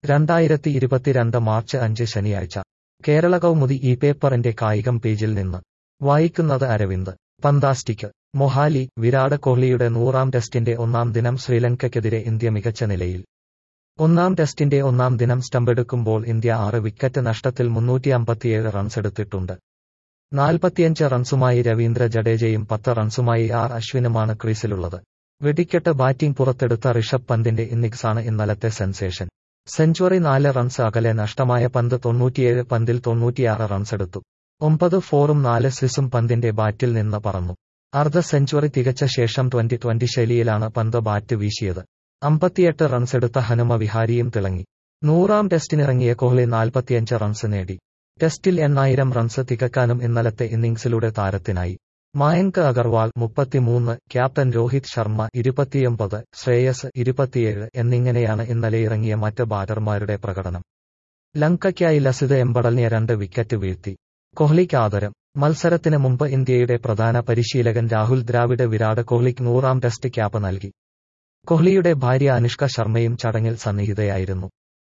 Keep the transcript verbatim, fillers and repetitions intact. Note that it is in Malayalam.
രണ്ടായിരത്തി ഇരുപത്തിരണ്ട് മാർച്ച് അഞ്ച് ശനിയാഴ്ച കേരള കൗമുദി ഈ പേപ്പറിന്റെ കായികം പേജിൽ നിന്ന് വായിക്കുന്നത് അരവിന്ദ്. ഫന്താസ്റ്റിക് മൊഹാലി, വിരാട് കോഹ്ലിയുടെ നൂറാം ടെസ്റ്റിന്റെ ഒന്നാം ദിനം ശ്രീലങ്കയ്ക്കെതിരെ ഇന്ത്യ മികച്ച നിലയിൽ. ഒന്നാം ടെസ്റ്റിന്റെ ഒന്നാം ദിനം സ്റ്റമ്പെടുക്കുമ്പോൾ ഇന്ത്യ ആറ് വിക്കറ്റ് നഷ്ടത്തിൽ മുന്നൂറ്റി അമ്പത്തിയേഴ് റൺസെടുത്തിട്ടുണ്ട്. നാൽപ്പത്തിയഞ്ച് റൺസുമായി രവീന്ദ്ര ജഡേജയും പത്ത് റൺസുമായി ആർ അശ്വിനുമാണ് ക്രീസിലുള്ളത്. വെടിക്കെട്ട് ബാറ്റിംഗ് പുറത്തെടുത്ത ഋഷഭ് പന്തിന്റെ ഇന്നിംഗ്സാണ് ഇന്നലത്തെ സെൻസേഷൻ. സെഞ്ചുറി നാല് റൺസ് അകലെ നഷ്ടമായ പന്ത് തൊണ്ണൂറ്റിയേഴ് പന്തിൽ തൊണ്ണൂറ്റിയാറ് റൺസെടുത്തു. ഒമ്പത് ഫോറും നാല് സിക്സും പന്തിന്റെ ബാറ്റിൽ നിന്ന് പറന്നു. അർദ്ധ സെഞ്ചുറി തികച്ച ശേഷം ട്വന്റി ട്വന്റി ശൈലിയിലാണ് പന്ത് ബാറ്റ് വീശിയത്. അമ്പത്തിയെട്ട് റൺസെടുത്ത ഹനുമ വിഹാരിയും തിളങ്ങി. നൂറാം ടെസ്റ്റിനിറങ്ങിയ കോഹ്ലി നാൽപ്പത്തിയഞ്ച് റൺസ് നേടി. ടെസ്റ്റിൽ എണ്ണായിരം റൺസ് തികക്കാനും ഇന്നലത്തെ ഇന്നിംഗ്സിലൂടെ താരത്തിനായി. മായങ്ക് അഗർവാൾ മുപ്പത്തിമൂന്ന്, ക്യാപ്റ്റൻ രോഹിത് ശർമ്മ ഇരുപത്തിയൊമ്പത്, ശ്രേയസ് ഇരുപത്തിയേഴ് എന്നിങ്ങനെയാണ് ഇന്നലെ ഇറങ്ങിയ മറ്റ് ബാറ്റർമാരുടെ പ്രകടനം. ലങ്കയ്ക്കായി ലസിത് എംബഡലിനെ രണ്ട് വിക്കറ്റ് വീഴ്ത്തി. കോഹ്ലിക്ക് ആദരം. മത്സരത്തിന് മുമ്പ് ഇന്ത്യയുടെ പ്രധാന പരിശീലകൻ രാഹുൽ ദ്രാവിഡ് വിരാട് കോഹ്ലിക്ക് നൂറാം ടെസ്റ്റ് ക്യാപ്പ് നൽകി. കോഹ്ലിയുടെ ഭാര്യ അനുഷ്ക ശർമ്മയും ചടങ്ങിൽ സന്നിഹിതയായിരുന്നു.